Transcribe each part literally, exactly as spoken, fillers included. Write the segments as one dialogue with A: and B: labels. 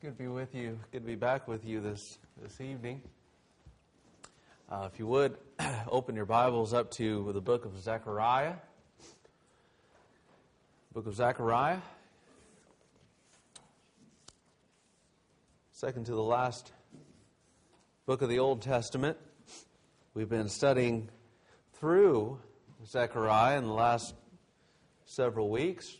A: Good to be with you. Good to be back with you this, this evening. Uh, if you would, open your Bibles up to the book of Zechariah. Book of Zechariah. Second to the last book of the Old Testament. We've been studying through Zechariah in the last several weeks.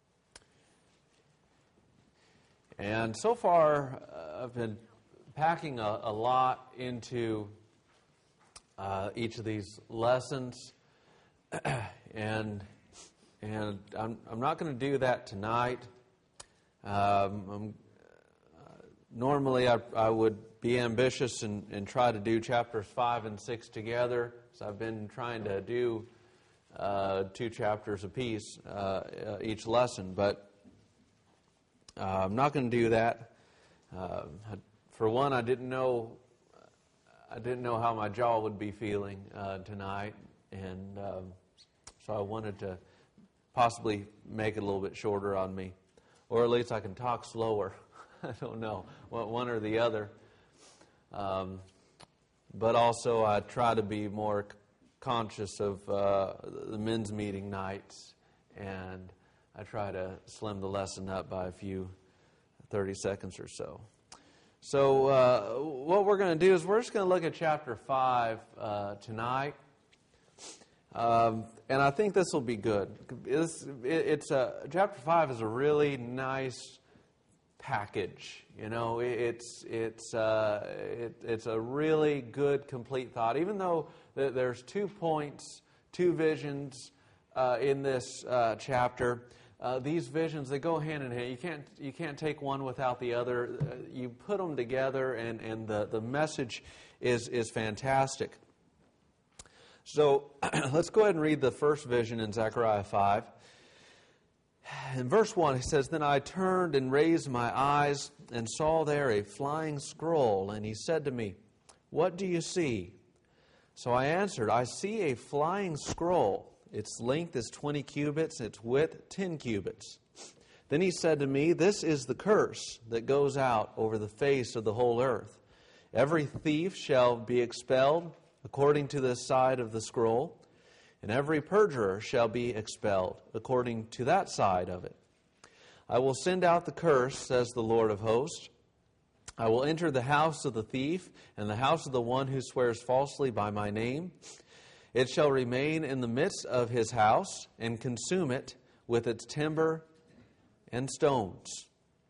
A: And so far, uh, I've been packing a, a lot into uh, each of these lessons, and and I'm I'm not going to do that tonight. Um, I'm, uh, normally, I, I would be ambitious and, and try to do chapters five and six together. So I've been trying to do uh, two chapters apiece uh, uh, each lesson, but. Uh, I'm not going to do that. Uh, for one, I didn't know I didn't know how my jaw would be feeling uh, tonight, and um, so I wanted to possibly make it a little bit shorter on me, or at least I can talk slower. I don't know, one or the other. Um, but also, I try to be more conscious of uh, the men's meeting nights, and I try to slim the lesson up by a few thirty seconds or so. So uh, what we're going to do is we're just going to look at chapter five uh, tonight. Um, and I think this will be good. It's, it, it's a, chapter five is a really nice package. You know, it, it's it's uh, it, it's a really good, complete thought. Even though th- there's two points, two visions uh, in this uh, chapter. Uh, these visions, they go hand in hand. You can't you can't take one without the other. Uh, you put them together, and, and the, the message is, is fantastic. So let's go ahead and read the first vision in Zechariah five. In verse one, it says, "Then I turned and raised my eyes and saw there a flying scroll. And he said to me, 'What do you see?' So I answered, 'I see a flying scroll. Its length is twenty cubits, its width ten cubits.' Then he said to me, 'This is the curse that goes out over the face of the whole earth. Every thief shall be expelled according to this side of the scroll, and every perjurer shall be expelled according to that side of it. I will send out the curse, says the Lord of hosts. I will enter the house of the thief and the house of the one who swears falsely by my name. It shall remain in the midst of his house and consume it with its timber and stones.'"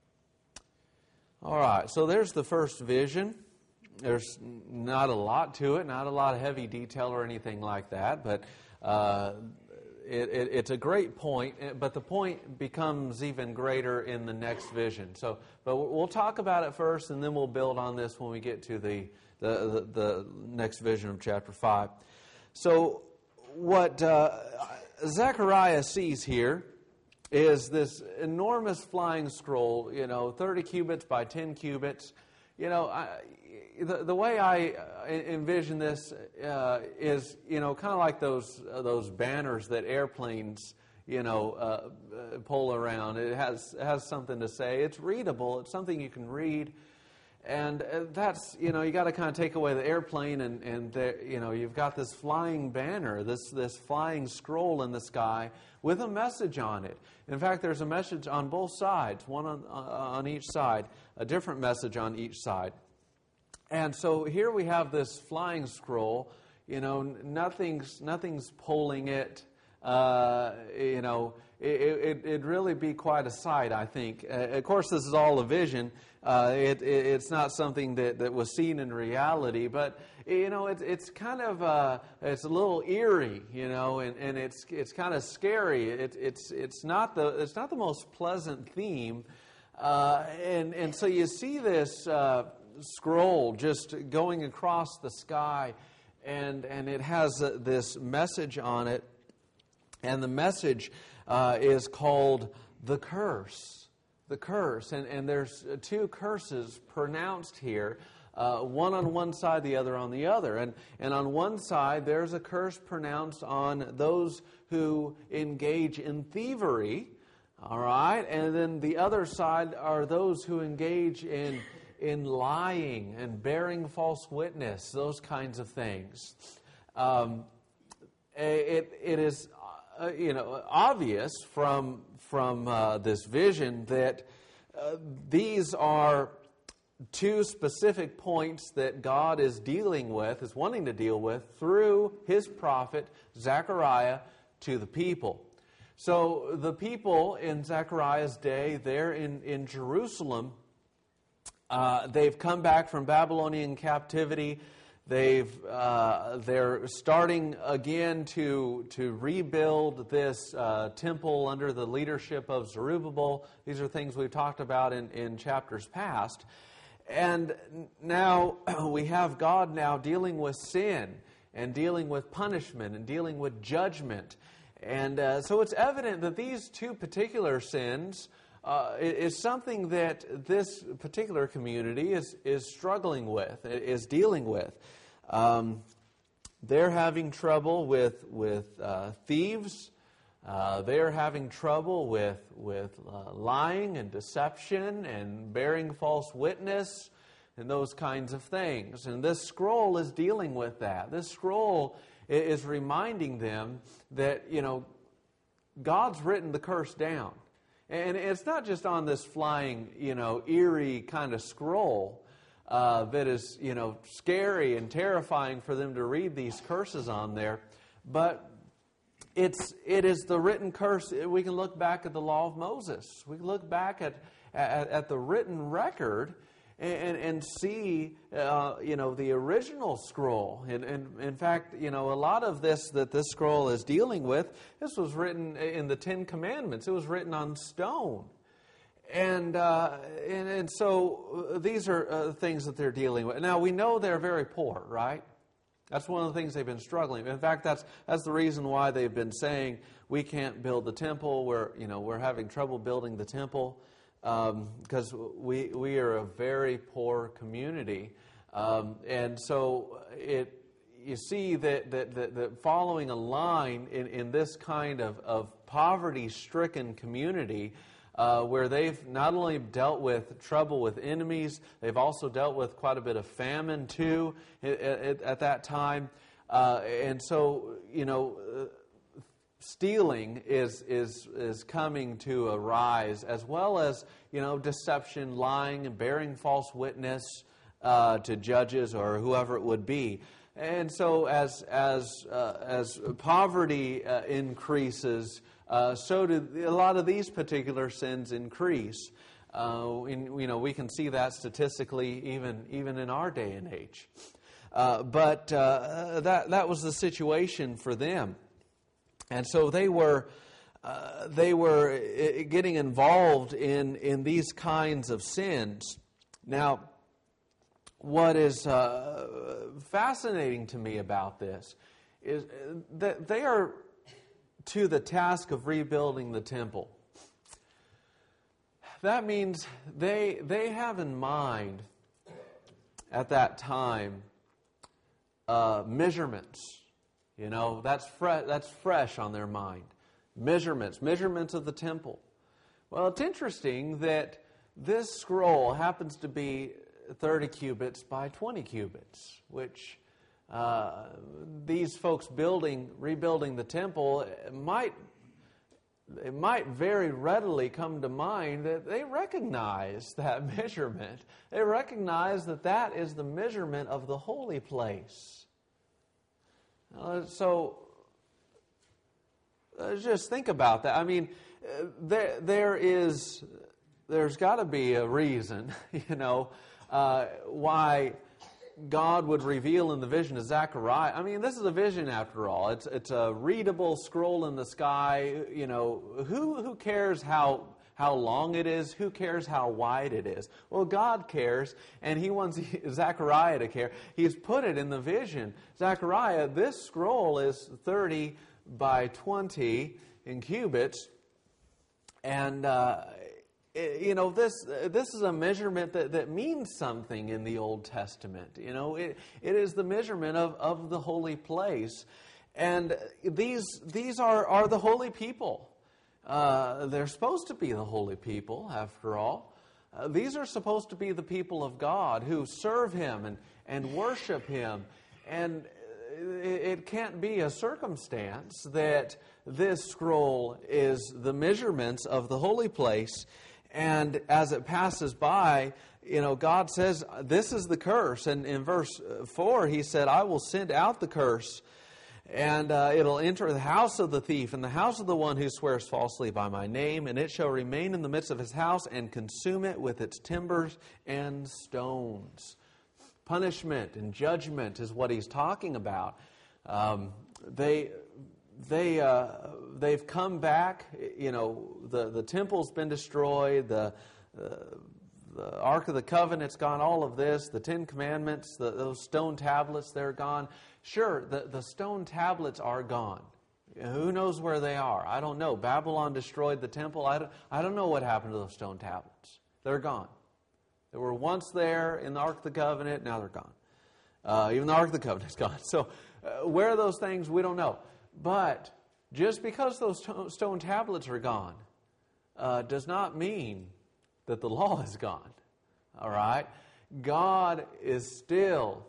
A: All right, so there's the first vision. There's not a lot to it, not a lot of heavy detail or anything like that, but uh, it, it, it's a great point. But the point becomes even greater in the next vision. So, but we'll talk about it first, and then we'll build on this when we get to the the, the, the next vision of chapter five. So what uh, Zechariah sees here is this enormous flying scroll, you know, thirty cubits by ten cubits. You know, I, the, the way I envision this uh, is, you know, kind of like those uh, those banners that airplanes, you know, uh, pull around. It has has something to say. It's readable. It's something you can read. And that's, you know, you got to kind of take away the airplane, and, and there, you know, you've got this flying banner, this this flying scroll in the sky with a message on it. In fact, there's a message on both sides, one on, uh, on each side, a different message on each side. And so here we have this flying scroll, you know, nothing's, nothing's pulling it, uh, you know, it, it, it'd really be quite a sight, I think. Uh, of course, this is all a vision. Uh, it, it, it's not something that, that was seen in reality, but you know, it's it's kind of uh, it's a little eerie, you know, and, and it's it's kind of scary. It, it's it's not the it's not the most pleasant theme, uh, and and so you see this uh, scroll just going across the sky, and and it has uh, this message on it, and the message uh, is called the curse. The curse, and, and there's two curses pronounced here, uh, one on one side, the other on the other. And, and on one side, there's a curse pronounced on those who engage in thievery. All right, and then the other side are those who engage in in lying and bearing false witness, those kinds of things. Um, it it is uh, you know obvious from from uh, this vision that uh, these are two specific points that God is dealing with, is wanting to deal with through His prophet Zechariah to the people. So the people in Zechariah's day, they're in, in Jerusalem. Uh, they've come back from Babylonian captivity. They've uh, they're starting again to to rebuild this uh, temple under the leadership of Zerubbabel. These are things we've talked about in, in chapters past. And now we have God now dealing with sin and dealing with punishment and dealing with judgment. And uh, so it's evident that these two particular sins uh, is something that this particular community is, is struggling with, is dealing with. Um, they're having trouble with, with uh, thieves. Uh, they're having trouble with, with uh, lying and deception and bearing false witness and those kinds of things. And this scroll is dealing with that. This scroll is reminding them that, you know, God's written the curse down. And it's not just on this flying, you know, eerie kind of scroll uh, that is, you know, scary and terrifying for them to read these curses on there, but it's it is the written curse. We can look back at the law of Moses. We can look back at at, at the written record and, and see, uh, you know, the original scroll. And, and in fact, you know, a lot of this that this scroll is dealing with, this was written in the Ten Commandments. It was written on stone. And, uh, and, and so these are uh, things that they're dealing with. Now, we know they're very poor, right? That's one of the things they've been struggling with. In fact, that's that's the reason why they've been saying, we can't build the temple. We're, you know, we're having trouble building the temple. Um, because we we are a very poor community, um, and so it you see that that, that, that following a line in, in this kind of, of poverty-stricken community, uh, where they've not only dealt with trouble with enemies, they've also dealt with quite a bit of famine too at, at, at that time, uh, and so you know. Uh, Stealing is is is coming to a rise, as well as, you know, deception, lying, and bearing false witness uh, to judges or whoever it would be. And so, as as uh, as poverty uh, increases, uh, so do a lot of these particular sins increase. Uh, in, you know, we can see that statistically, even even in our day and age. Uh, but uh, that that was the situation for them. And so they were uh, they were getting involved in, in these kinds of sins. Now, what is uh, fascinating to me about this is that they are to the task of rebuilding the temple. That means they they have in mind at that time uh, measurements. You know, that's fre- that's fresh on their mind. Measurements, measurements of the temple. Well, it's interesting that this scroll happens to be thirty cubits by twenty cubits, which uh, these folks building, rebuilding the temple might, it might very readily come to mind that they recognize that measurement. They recognize that that is the measurement of the holy place. Uh, so, uh, just think about that. I mean, uh, there there is, there's got to be a reason, you know, uh, why God would reveal in the vision to Zechariah. I mean, this is a vision after all. It's it's a readable scroll in the sky. You know, who who cares how how long it is? Who cares how wide it is? Well, God cares, and He wants Zechariah to care. He's put it in the vision. Zechariah, this scroll is thirty by twenty in cubits, and uh, it, you know this this is a measurement that, that means something in the Old Testament. You know, it it is the measurement of, of the holy place, and these these are are the holy people. Uh, they're supposed to be the holy people, after all. Uh, these are supposed to be the people of God who serve Him and, and worship Him. And it, it can't be a circumstance that this scroll is the measurements of the holy place, and as it passes by, you know, God says, this is the curse. And in verse four, He said, I will send out the curse, and uh, it'll enter the house of the thief and the house of the one who swears falsely by my name, and it shall remain in the midst of his house and consume it with its timbers and stones. Punishment and judgment is what He's talking about. Um, they... They uh, they've come back. You know, the, the temple's been destroyed. The uh, the Ark of the Covenant's gone. All of this, the Ten Commandments, the, those stone tablets, they're gone. Sure, the, the stone tablets are gone. Who knows where they are? I don't know. Babylon destroyed the temple. I don't, I don't know what happened to those stone tablets. They're gone. They were once there in the Ark of the Covenant. Now they're gone. Uh, even the Ark of the Covenant's gone. So uh, where are those things? We don't know. But just because those stone tablets are gone uh, does not mean that the law is gone. All right? God is still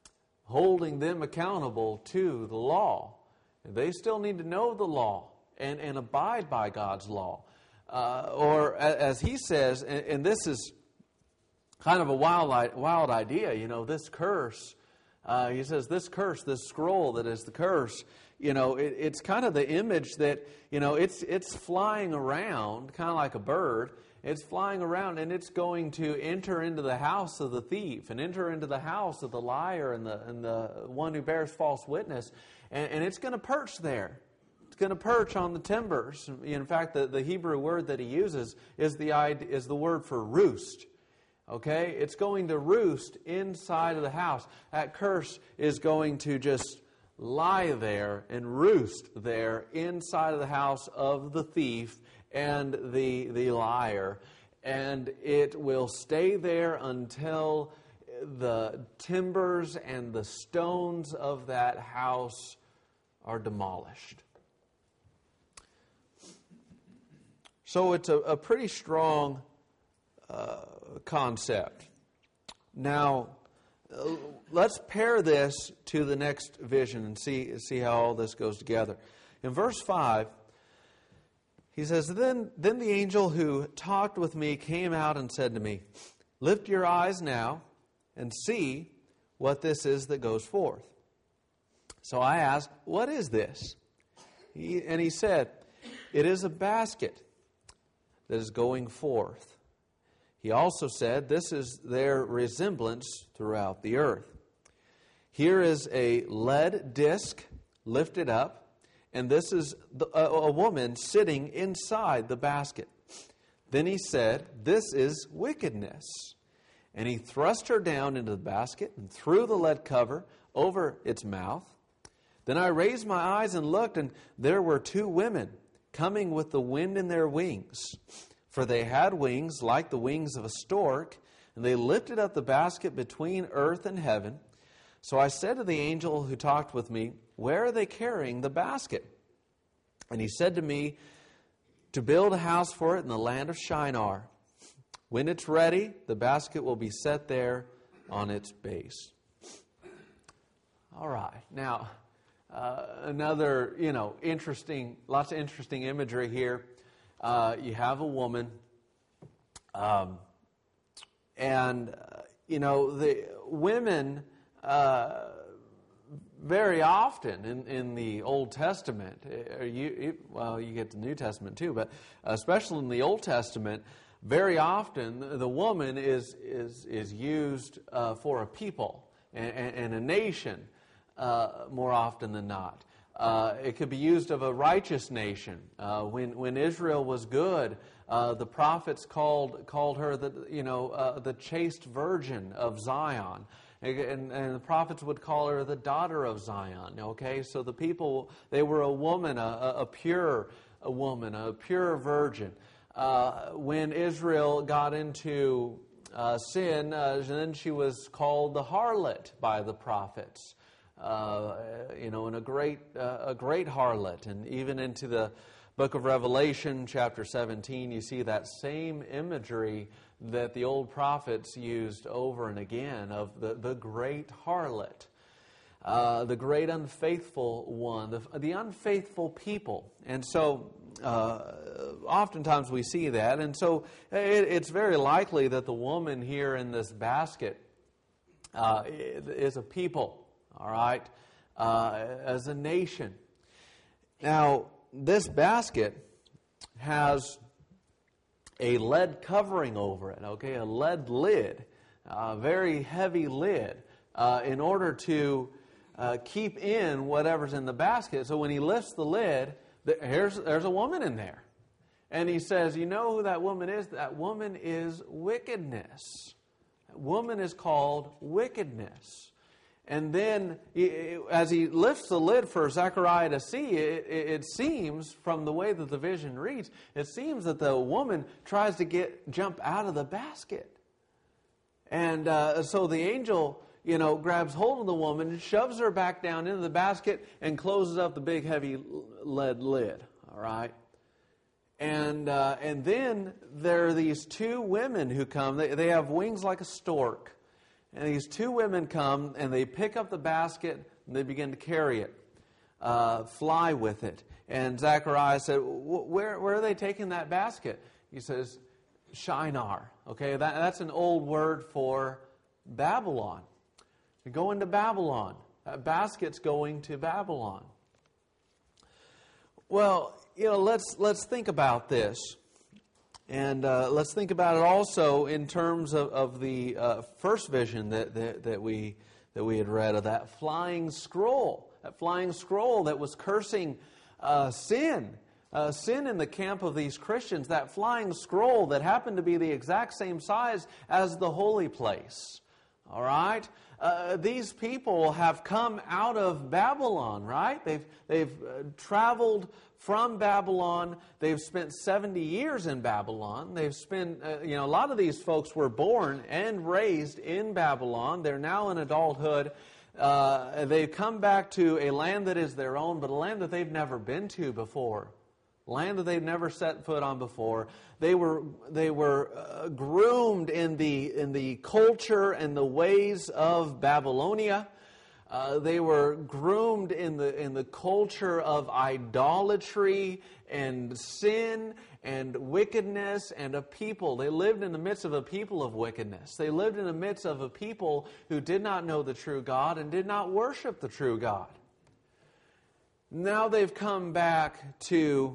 A: holding them accountable to the law. They still need to know the law and, and abide by God's law. Uh, or as He says, and, and this is kind of a wild, wild idea, you know, this curse, uh, He says this curse, this scroll that is the curse, you know, it, it's kind of the image that, you know, it's it's flying around, kind of like a bird. It's flying around, and it's going to enter into the house of the thief and enter into the house of the liar and the and the one who bears false witness. And, and it's going to perch there. It's going to perch on the timbers. In fact, the, the Hebrew word that He uses is the is the word for roost. Okay? It's going to roost inside of the house. That curse is going to just lie there and roost there inside of the house of the thief and the, the liar. And it will stay there until the timbers and the stones of that house are demolished. So it's a, a pretty strong uh, concept. Now, uh, let's pair this to the next vision and see, see how all this goes together. In verse five, he says, Then, then the angel who talked with me came out and said to me, Lift your eyes now and see what this is that goes forth. So I asked, What is this? He, and he said, It is a basket that is going forth. He also said, This is their resemblance throughout the earth. Here is a lead disc lifted up, and this is the, a, a woman sitting inside the basket. Then he said, This is wickedness. And he thrust her down into the basket and threw the lead cover over its mouth. Then I raised my eyes and looked, and there were two women coming with the wind in their wings. For they had wings like the wings of a stork, and they lifted up the basket between earth and heaven. So I said to the angel who talked with me, Where are they carrying the basket? And he said to me, To build a house for it in the land of Shinar. When it's ready, the basket will be set there on its base. All right. Now, uh, another, you know, interesting, lots of interesting imagery here. Uh, you have a woman, um, and, uh, you know, the women, uh, very often in, in the Old Testament, uh, you, well, you get the New Testament too, but especially in the Old Testament, very often the woman is is is used uh, for a people and, and a nation uh, more often than not. Uh, it could be used of a righteous nation. Uh, when when Israel was good, uh, the prophets called called her the you know uh, the chaste virgin of Zion, and, and the prophets would call her the daughter of Zion. Okay, so the people, they were a woman, a, a pure a woman, a pure virgin. Uh, when Israel got into uh, sin, uh, then she was called the harlot by the prophets. Uh, you know, and a great, uh, a great harlot, and even into the Book of Revelation, chapter seventeen, you see that same imagery that the old prophets used over and again of the, the great harlot, uh, the great unfaithful one, the, the unfaithful people. And so uh, oftentimes we see that. And so it, it's very likely that the woman here in this basket uh, is a people, all right, uh, as a nation. Now, this basket has a lead covering over it, okay, a lead lid, a very heavy lid, uh, in order to uh, keep in whatever's in the basket. So when he lifts the lid, here's, there's a woman in there. And he says, you know who that woman is? That woman is wickedness. That woman is called wickedness. And then, as he lifts the lid for Zechariah to see, it, it seems, from the way that the vision reads, it seems that the woman tries to get jump out of the basket. And uh, so the angel, you know, grabs hold of the woman, shoves her back down into the basket, and closes up the big, heavy lead lid. All right? And uh, and then there are these two women who come. They, they have wings like a stork. And these two women come, and they pick up the basket, and they begin to carry it, uh, fly with it. And Zechariah said, where, where are they taking that basket? He says, Shinar. Okay, that, that's an old word for Babylon. You're going to Babylon. That basket's going to Babylon. Well, you know, let's let's think about this. And uh, let's think about it also in terms of, of the uh, first vision that, that that we that we had read of that flying scroll, that flying scroll that was cursing uh, sin, uh, sin in the camp of these Christians. That flying scroll that happened to be the exact same size as the holy place. All right, uh, these people have come out of Babylon. Right? They've they've uh, traveled from Babylon. They've spent seventy years in Babylon. They've spent, uh, you know, a lot of these folks were born and raised in Babylon. They're now in adulthood. Uh, they've come back to a land that is their own, but a land that they've never been to before. Land that they've never set foot on before. They were they were uh, groomed in the in the culture and the ways of Babylonia. Uh, they were groomed in the in the culture of idolatry and sin and wickedness and a people. They lived in the midst of a people of wickedness. They lived in the midst of a people who did not know the true God and did not worship the true God. Now they've come back to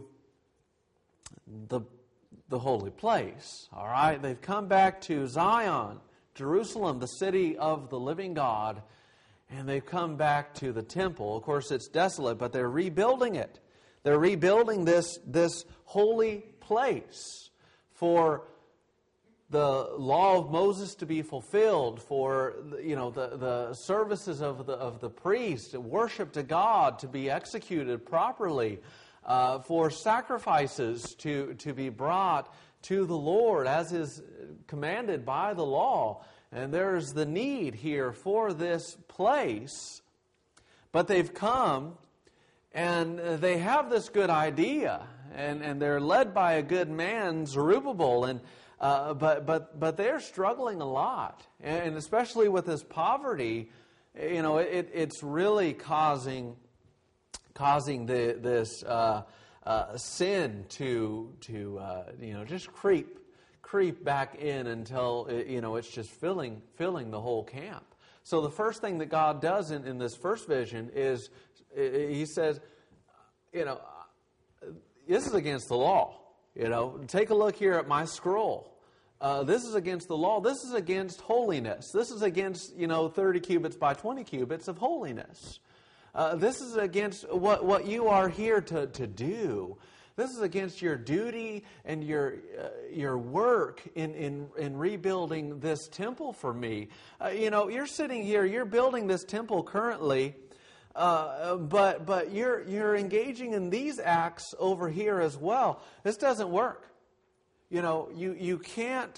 A: the the holy place. All right, they've come back to Zion, Jerusalem, the city of the living God. And they've come back to the temple. Of course, it's desolate, but they're rebuilding it. They're rebuilding this, this holy place for the law of Moses to be fulfilled, for you know the, the services of the of the priest, worship to God to be executed properly, uh, for sacrifices to, to be brought to the Lord as is commanded by the law. And there's the need here for this place. But they've come and they have this good idea. And, and they're led by a good man, Zerubbabel. And, uh, but, but, but they're struggling a lot. And especially with this poverty, you know, it, it's really causing, causing the, this uh, uh, sin to, to uh, you know, just creep. creep back in until, you know, it's just filling filling the whole camp. So the first thing that God does in, in this first vision is He says, you know, this is against the law. You know, take a look here at my scroll. Uh, this is against the law. This is against holiness. This is against, you know, thirty cubits by twenty cubits of holiness. Uh, this is against what, what you are here to, to do. This is against your duty and your uh, your work in, in, in rebuilding this temple for me. Uh, you know, you're sitting here, you're building this temple currently, uh, but but you're you're engaging in these acts over here as well. This doesn't work. You know, you you can't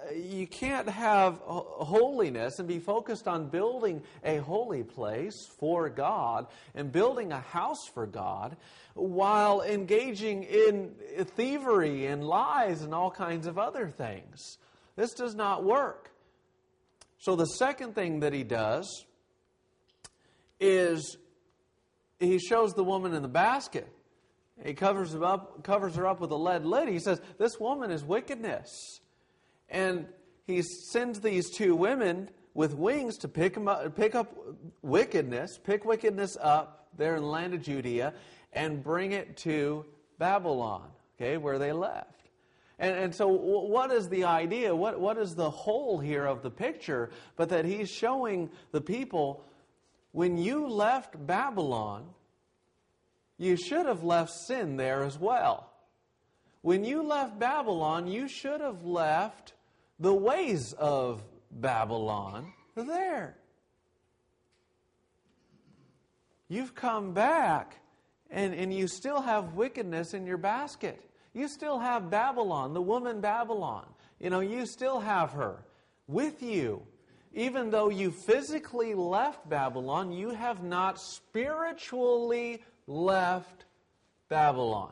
A: you can't have holiness and be focused on building a holy place for God and building a house for God while engaging in thievery and lies and all kinds of other things. This does not work. So the second thing that he does is he shows the woman in the basket. He covers her up, covers her up with a lead lid. He says, this woman is wickedness. And he sends these two women with wings to pick, them up, pick up wickedness, pick wickedness up there in the land of Judea, and bring it to Babylon, okay, where they left. And, and so what is the idea? What, what is the whole here of the picture? But that he's showing the people, when you left Babylon, you should have left sin there as well. When you left Babylon, you should have left the ways of Babylon there. You've come back and, and you still have wickedness in your basket. You still have Babylon, the woman Babylon. You know, you still have her with you. Even though you physically left Babylon, you have not spiritually left Babylon.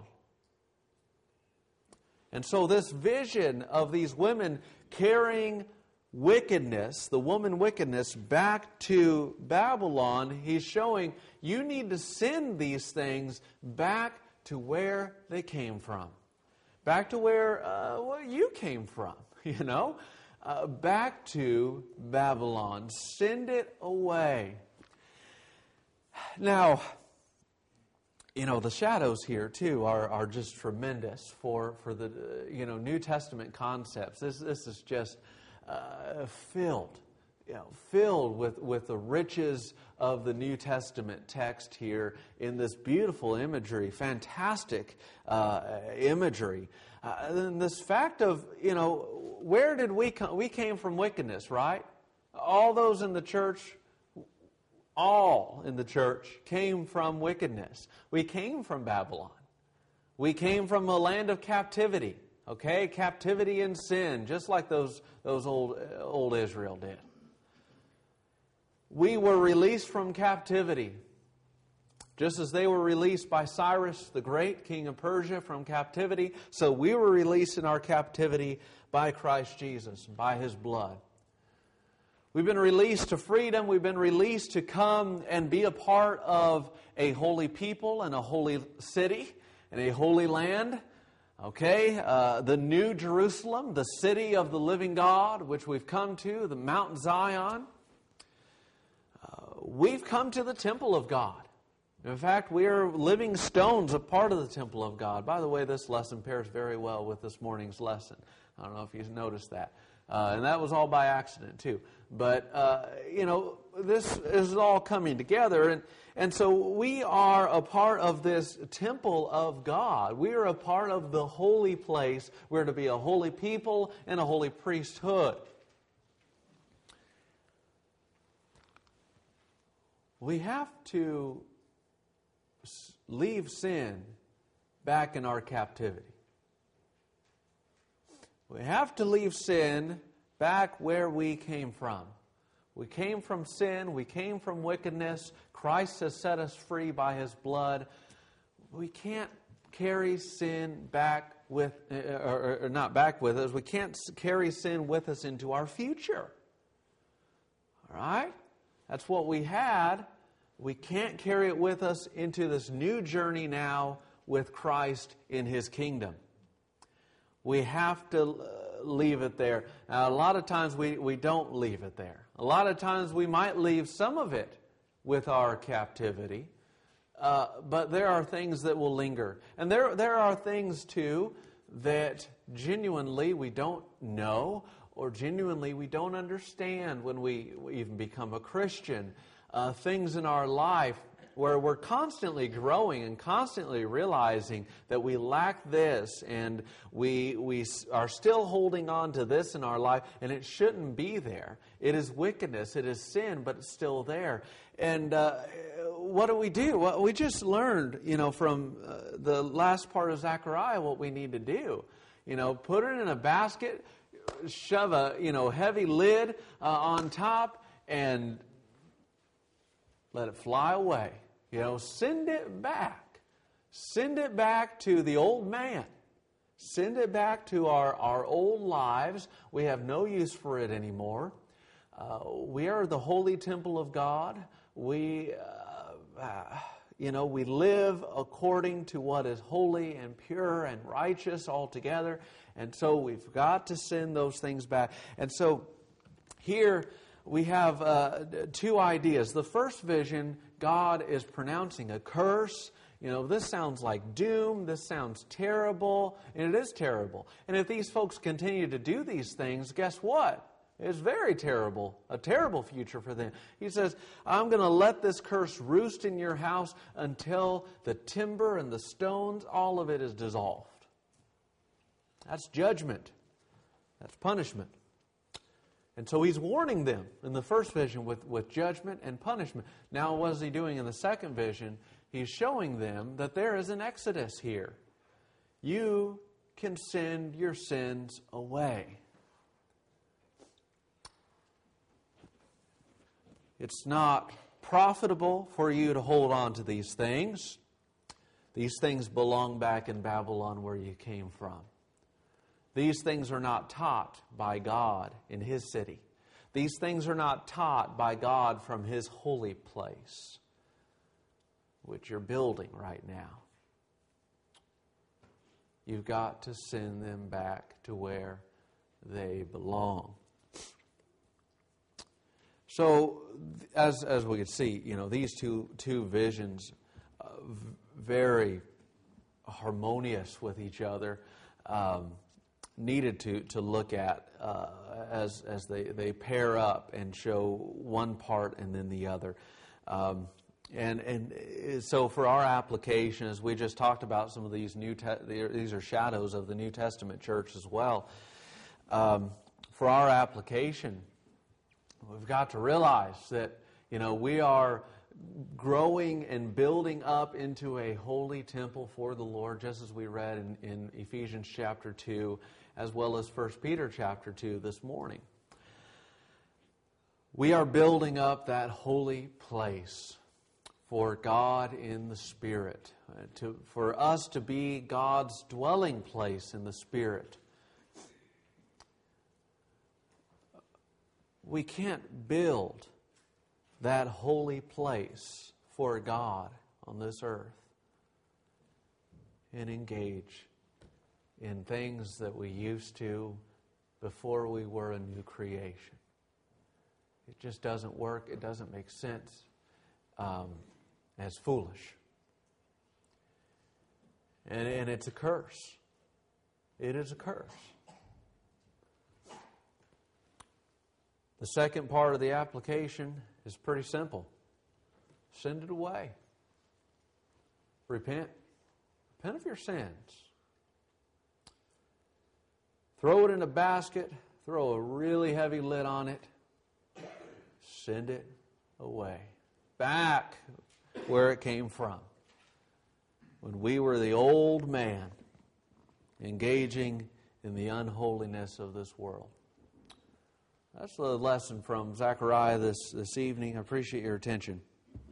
A: And so this vision of these women carrying wickedness, the woman wickedness, back to Babylon, he's showing you need to send these things back to where they came from. Back to where uh, well, you came from, you know. Uh, back to Babylon. Send it away. Now, you know, the shadows here, too, are, are just tremendous for, for the, uh, you know, New Testament concepts. This, this is just uh, filled, you know, filled with, with the riches of the New Testament text here in this beautiful imagery, fantastic uh, imagery. Uh, and this fact of, you know, where did we come? We came from wickedness, right? All those in the church, all in the church came from wickedness. We came from Babylon. We came from a land of captivity, okay? Captivity in sin, just like those, those old, old Israel did. We were released from captivity, just as they were released by Cyrus the Great, king of Persia, from captivity. So we were released in our captivity by Christ Jesus, by His blood. We've been released to freedom. We've been released to come and be a part of a holy people and a holy city and a holy land. Okay, uh, the New Jerusalem, the city of the living God, which we've come to, the Mount Zion. Uh, we've come to the temple of God. In fact, we are living stones, a part of the temple of God. By the way, this lesson pairs very well with this morning's lesson. I don't know if you've noticed that. Uh, and that was all by accident, too. But, uh, you know, this is all coming together. And, and so we are a part of this temple of God. We are a part of the holy place. We're to be a holy people and a holy priesthood. We have to leave sin back in our captivity. We have to leave sin back where we came from. We came from sin. We came from wickedness. Christ has set us free by His blood. We can't carry sin back with, or, or not back with us. We can't carry sin with us into our future. All right? That's what we had. We can't carry it with us into this new journey now with Christ in His kingdom. We have to leave it there. Now, a lot of times we, we don't leave it there. A lot of times we might leave some of it with our captivity, uh, but there are things that will linger. And there, there are things, too, that genuinely we don't know or genuinely we don't understand when we even become a Christian. Uh, things in our life where we're constantly growing and constantly realizing that we lack this and we we are still holding on to this in our life, and it shouldn't be there. It is wickedness, it is sin, but it's still there. And uh, what do we do? Well, we just learned, you know, from uh, the last part of Zechariah what we need to do. You know, put it in a basket, shove a you know heavy lid uh, on top and let it fly away. You know, send it back. Send it back to the old man. Send it back to our, our old lives. We have no use for it anymore. Uh, we are the holy temple of God. We, uh, uh, you know, we live according to what is holy and pure and righteous altogether. And so we've got to send those things back. And so here we have uh, two ideas. The first vision, God is pronouncing a curse. You know, this sounds like doom, this sounds terrible, and it is terrible. And if these folks continue to do these things, guess what? It's very terrible, a terrible future for them. He says, I'm going to let this curse roost in your house until the timber and the stones, all of it is dissolved. That's judgment. That's punishment. And so he's warning them in the first vision with, with judgment and punishment. Now what is he doing in the second vision? He's showing them that there is an exodus here. You can send your sins away. It's not profitable for you to hold on to these things. These things belong back in Babylon where you came from. These things are not taught by God in His city. These things are not taught by God from His holy place, which you're building right now. You've got to send them back to where they belong. So, as as we could see, you know, these two two visions, uh, very harmonious with each other, um, needed to to look at uh, as as they they pair up and show one part and then the other. Um, And and so for our application, as we just talked about, some of these new te- these are shadows of the New Testament church as well. Um, for our application, we've got to realize that, you know, we are growing and building up into a holy temple for the Lord, just as we read in, in Ephesians chapter two, as well as First Peter chapter two this morning. We are building up that holy place for God in the Spirit, uh, to, for us to be God's dwelling place in the Spirit. We can't build that holy place for God on this earth and engage in things that we used to before we were a new creation. It just doesn't work. It doesn't make sense. Um, as foolish. And, and it's a curse. It is a curse. The second part of the application is pretty simple. Send it away. Repent. Repent of your sins. Throw it in a basket. Throw a really heavy lid on it. Send it away. Back where it came from. When we were the old man engaging in the unholiness of this world. That's the lesson from Zechariah this, this evening. I appreciate your attention.